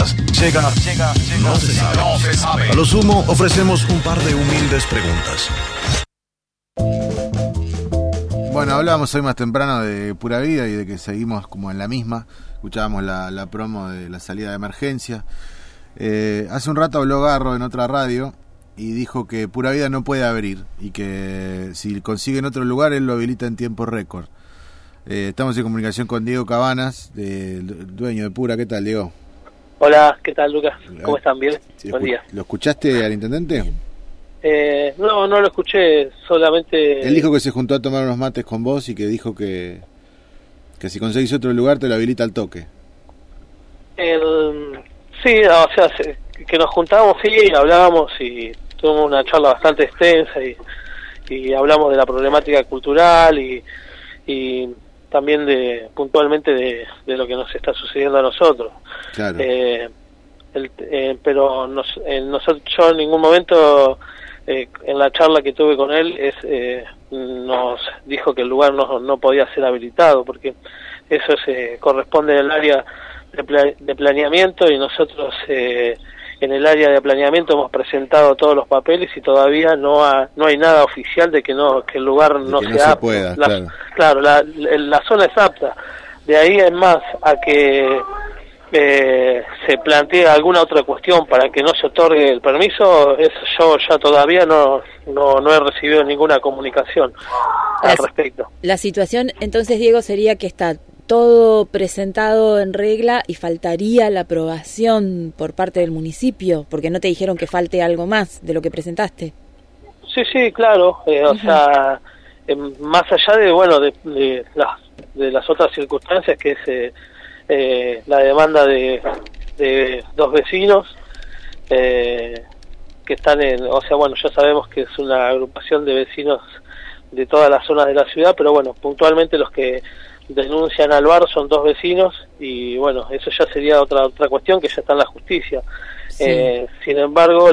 preguntas. Llega, no se sabe. A lo sumo, ofrecemos un par de humildes preguntas. Bueno, hablábamos hoy más temprano de Pura Vida y de que seguimos como en la misma. Escuchábamos la promo de la salida de emergencia. Hace un rato habló Garro en otra radio y dijo que Pura Vida no puede abrir y que si consigue en otro lugar él lo habilita en tiempo récord. Estamos en comunicación con Diego Cabanas, dueño de Pura. ¿Qué tal, Diego? Hola, ¿qué tal, Lucas? ¿Cómo están? ¿Bien? Sí, buen día. ¿Lo escuchaste al intendente? No lo escuché, solamente... Él dijo que se juntó a tomar unos mates con vos y que dijo que si conseguís otro lugar te lo habilita al toque. Sí, o sea, que nos juntábamos, sí, hablábamos y tuvimos una charla bastante extensa y hablamos de la problemática cultural y también puntualmente de lo que nos está sucediendo a nosotros. Claro. Pero yo en ningún momento, en la charla que tuve con él, nos dijo que el lugar no podía ser habilitado, porque eso corresponde al área de planeamiento y nosotros en el área de planeamiento hemos presentado todos los papeles y todavía no hay nada oficial de que el lugar no sea apto. Pueda, claro, la zona es apta. De ahí en más a que se plantea alguna otra cuestión para que no se otorgue el permiso, yo ya todavía no he recibido ninguna comunicación al respecto. La situación entonces, Diego, sería que está todo presentado en regla y faltaría la aprobación por parte del municipio, porque no te dijeron que falte algo más de lo que presentaste. Sí, claro, o sea, más allá de las otras circunstancias, que es la demanda de dos vecinos que están ya sabemos que es una agrupación de vecinos de todas las zonas de la ciudad, pero bueno, puntualmente los que denuncian al bar son dos vecinos y bueno, eso ya sería otra cuestión que ya está en la justicia. Sí. Sin embargo,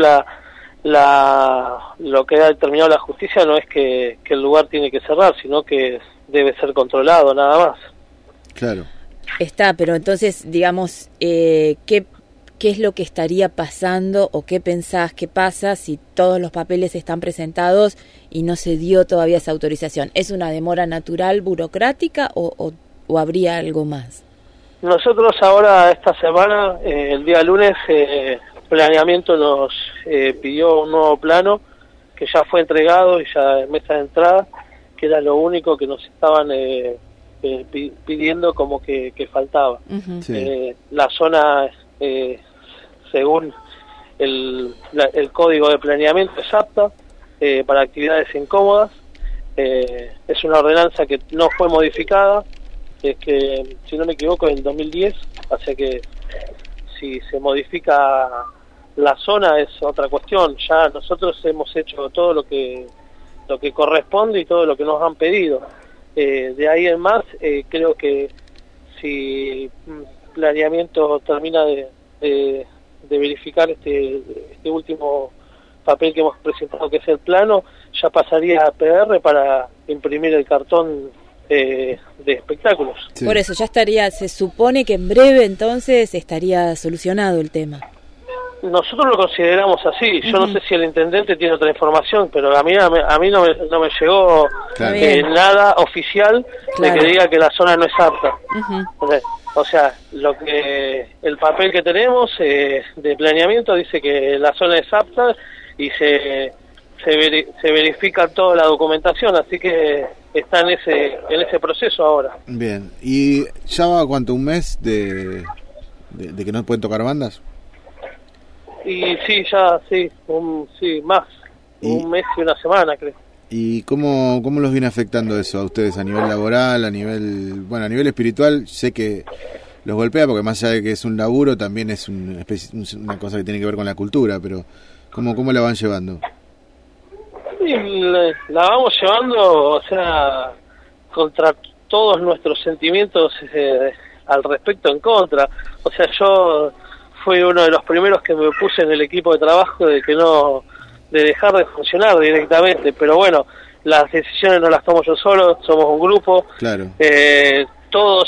lo que ha determinado la justicia no es que el lugar tiene que cerrar, sino que debe ser controlado, nada más. Claro. Está, pero entonces, digamos, ¿qué es lo que estaría pasando o qué pensás que pasa si todos los papeles están presentados y no se dio todavía esa autorización? ¿Es una demora natural, burocrática o habría algo más? Nosotros ahora, esta semana, el día lunes, Planeamiento nos pidió un nuevo plano que ya fue entregado y ya en mesa de entrada, que era lo único que nos estaban pidiendo como que faltaba. Uh-huh. Sí. La zona... según el código de planeamiento es apta para actividades incómodas. Es una ordenanza que no fue modificada, es que si no me equivoco es del 2010, así que si se modifica la zona es otra cuestión. Ya nosotros hemos hecho todo lo que corresponde y todo lo que nos han pedido. De ahí en más, creo que si Planeamiento termina de verificar este último papel que hemos presentado, que es el plano, ya pasaría a PR para imprimir el cartón de espectáculos. Sí. Por eso ya se supone que en breve entonces estaría solucionado el tema. Nosotros lo consideramos así. Yo no sé si el intendente tiene otra información, pero a mí no me llegó nada oficial de que diga que la zona no es apta. O sea, el papel que tenemos de planeamiento dice que la zona es apta y se verifica toda la documentación, así que está en ese proceso ahora. Bien, ¿y ya va cuánto, un mes de que no pueden tocar bandas? Y sí, más, un mes y una semana, creo. ¿Y cómo los viene afectando eso a ustedes a nivel laboral, a nivel espiritual? Sé que los golpea porque más allá de que es un laburo, también es una cosa que tiene que ver con la cultura, pero ¿cómo la van llevando? Sí, la vamos llevando, o sea, contra todos nuestros sentimientos al respecto en contra. O sea, yo fui uno de los primeros que me puse en el equipo de trabajo de dejar de funcionar directamente, pero bueno, las decisiones no las tomo yo solo, somos un grupo. Claro. Todos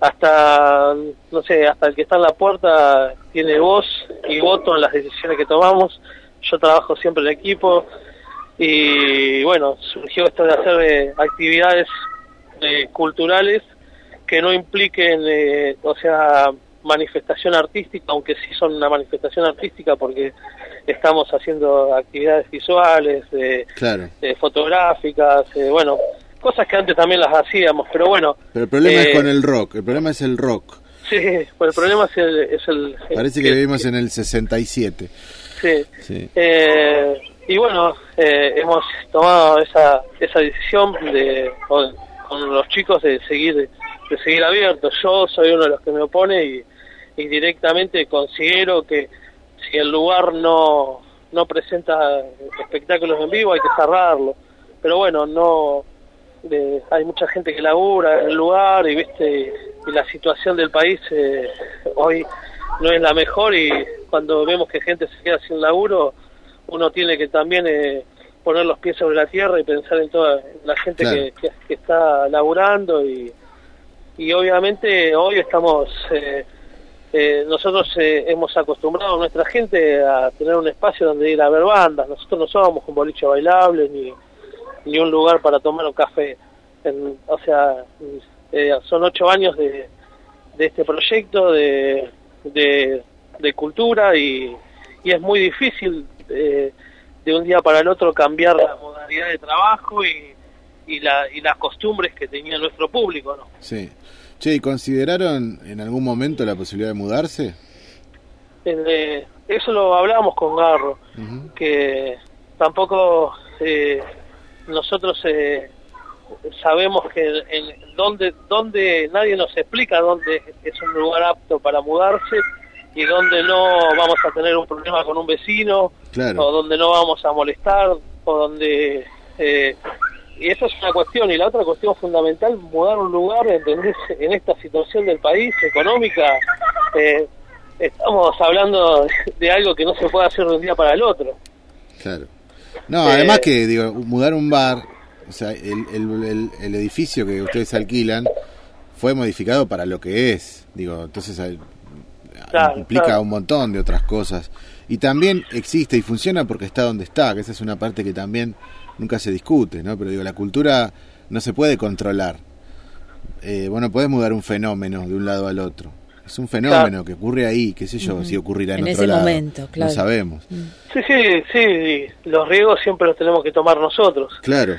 hasta, no sé, hasta el que está en la puerta tiene voz y voto en las decisiones que tomamos. Yo trabajo siempre en equipo y bueno, surgió esto de hacer actividades culturales que no impliquen, o sea, manifestación artística, aunque sí son una manifestación artística porque estamos haciendo actividades visuales, claro, fotográficas, bueno, cosas que antes también las hacíamos, pero bueno. Pero el problema es con el rock, el problema es el rock. Sí, pues el problema es el Parece que vivimos en el 67. Sí. Sí. Y bueno, hemos tomado esa decisión con los chicos de seguir abiertos. Yo soy uno de los que me opone y directamente considero que si el lugar no presenta espectáculos en vivo hay que cerrarlo. Pero bueno, no hay mucha gente que labura en el lugar y y la situación del país hoy no es la mejor, y cuando vemos que gente se queda sin laburo, uno tiene que también poner los pies sobre la tierra y pensar en toda la gente, claro, que está laburando y obviamente hoy estamos nosotros hemos acostumbrado a nuestra gente a tener un espacio donde ir a ver bandas. Nosotros no somos un boliche bailable ni un lugar para tomar un café. O sea, son 8 años de este proyecto de cultura y es muy difícil de un día para el otro cambiar la modalidad de trabajo y las costumbres que tenía nuestro público, ¿no? Sí. Che, ¿y consideraron en algún momento la posibilidad de mudarse? Eso lo hablábamos con Garro, que tampoco nosotros sabemos que donde nadie nos explica dónde es un lugar apto para mudarse y dónde no vamos a tener un problema con un vecino, claro, o donde no vamos a molestar, o donde y esa es una cuestión. Y la otra cuestión fundamental, mudar un lugar, ¿entendés? En esta situación del país económica, estamos hablando de algo que no se puede hacer de un día para el otro. Claro. No, además que, digo, mudar un bar, o sea, el edificio que ustedes alquilan fue modificado para lo que es, digo, entonces claro, implica, claro, un montón de otras cosas. Y también existe y funciona porque está donde está, que esa es una parte que también nunca se discute, ¿no? Pero digo, la cultura no se puede controlar. Vos no podés mudar un fenómeno de un lado al otro. Es un fenómeno, claro, que ocurre ahí, qué sé yo, si ocurrirá en otro lado. En ese momento, claro. No sabemos. Sí, los riesgos siempre los tenemos que tomar nosotros. Claro.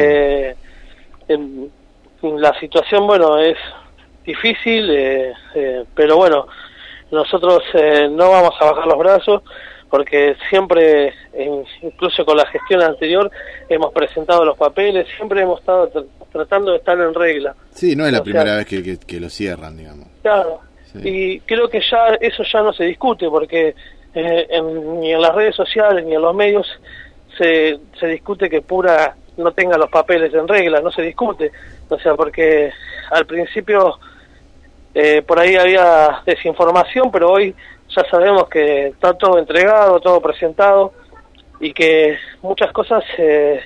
La situación, bueno, es difícil, pero bueno, nosotros no vamos a bajar los brazos, porque siempre, incluso con la gestión anterior, hemos presentado los papeles, siempre hemos estado tratando de estar en regla. Sí, no es la primera vez que lo cierran, digamos. Claro, sí. Y creo que ya eso ya no se discute, porque ni en las redes sociales ni en los medios se discute que Pura no tenga los papeles en regla, no se discute. O sea, porque al principio por ahí había desinformación, pero hoy ya sabemos que está todo entregado, todo presentado, y que muchas cosas se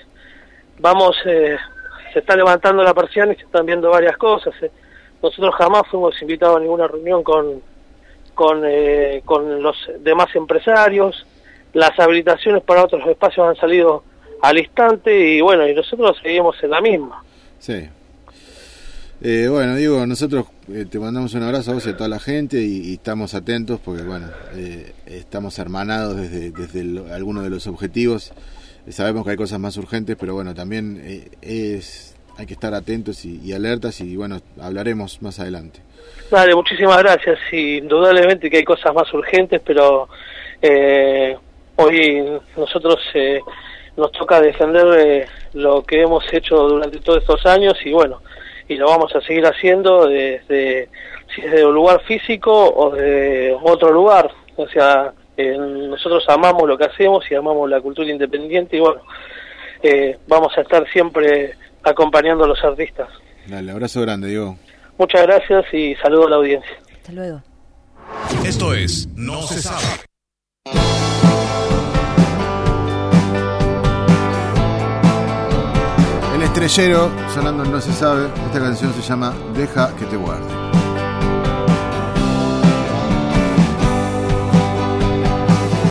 está levantando la persiana y se están viendo varias cosas. Nosotros jamás fuimos invitados a ninguna reunión con los demás empresarios. Las habilitaciones para otros espacios han salido al instante y bueno, y nosotros seguimos en la misma. Sí. Bueno, Diego, nosotros te mandamos un abrazo a vos y a toda la gente y estamos atentos porque, bueno, estamos hermanados desde algunos de los objetivos. Sabemos que hay cosas más urgentes, pero bueno, también hay que estar atentos y alertas y, bueno, hablaremos más adelante. Dale, muchísimas gracias. Indudablemente que hay cosas más urgentes, pero hoy nosotros nos toca defender lo que hemos hecho durante todos estos años y, bueno, y lo vamos a seguir haciendo si es de un lugar físico o de otro lugar. O sea, nosotros amamos lo que hacemos y amamos la cultura independiente y bueno, vamos a estar siempre acompañando a los artistas. Dale, abrazo grande, Diego. Muchas gracias y saludo a la audiencia. Hasta luego. Esto es No se sabe. El Estrellero, sonando en No se sabe. Esta canción se llama Deja que te guarde.